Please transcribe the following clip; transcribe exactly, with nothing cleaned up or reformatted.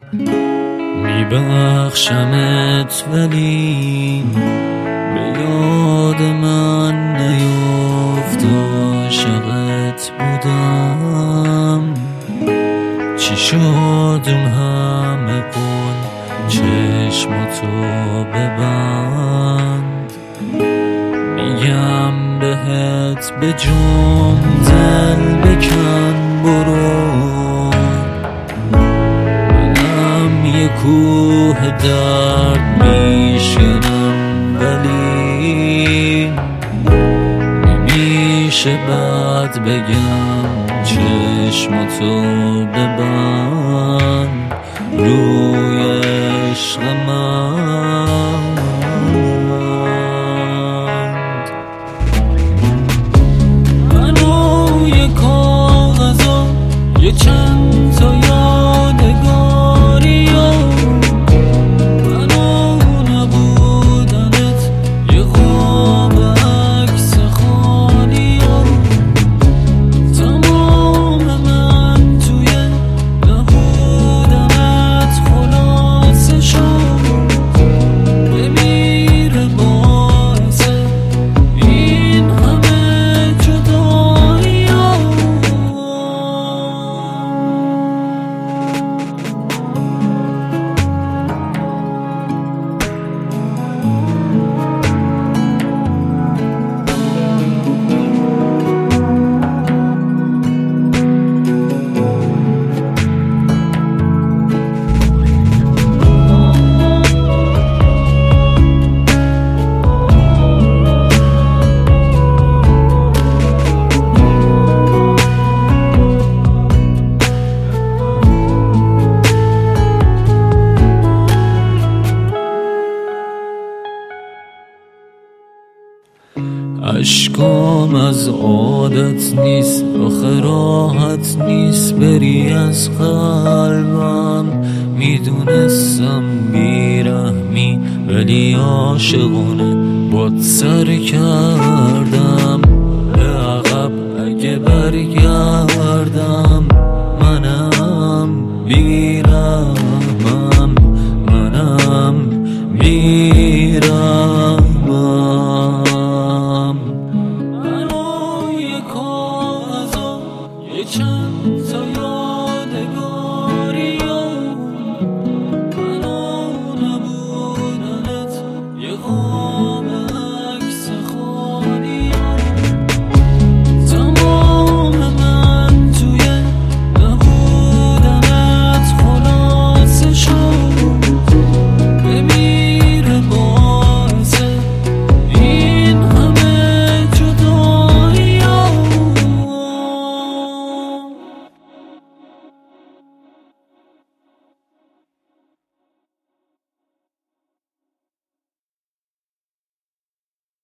میبخشمت ولی به یاد من نیفت عاشقت بودم. چی شد اون همه قول چشماتو ببند، میگم بهت به جون دل بکن برو. منم یه کوه درد میشکنم ولی نمیشه بعد بگم چشماتو ببند روی عشق من. منو یه کاغذا یه چند تا یادگاری و منو نبودنت یه خواب عکس خالی و تمام من توی نبودنت خلاصه شد. بمیره باعث این همه جدایی و اشکام از عادت نیست آخه راحت نیست بری از قلبم. میدونستم بیرحمی ولی عاشقانه باد سر کردم. به عقب اگه برگردم منم بیرحمم، منم بیرحمم.